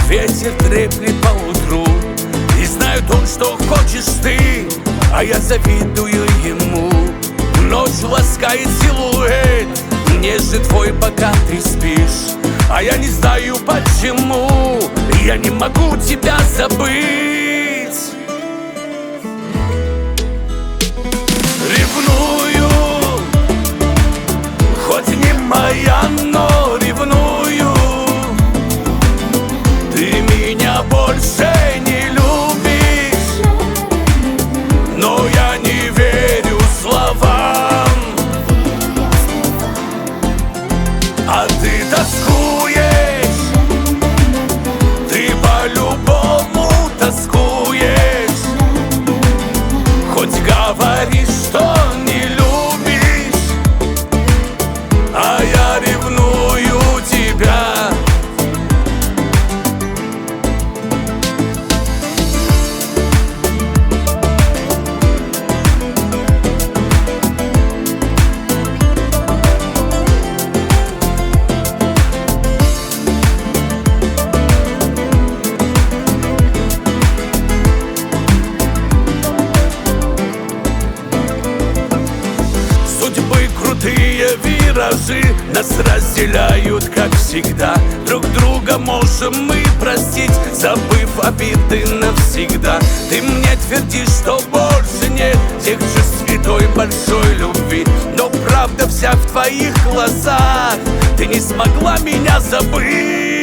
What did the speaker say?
ветер треплет по утру, и знает он, что хочешь ты, а я завидую ему. Ночь ласкает силуэт, нежный твой, пока ты спишь, а я не знаю почему, я не могу тебя забыть. Ревную, хоть не моя, но ревную. Ты меня больше не любишь, но я не верю словам. А ты тоскуешь, ты по-любому тоскуешь, хоть говоришь, что не любишь, а я ревную тебя. Судьбы крутые виражи нас разделяют, как всегда. Друг друга можем мы простить, забыв обиды навсегда. Ты мне твердишь, что больше нет тех чувств и той большой любви, но правда вся в твоих глазах. Ты не смогла меня забыть.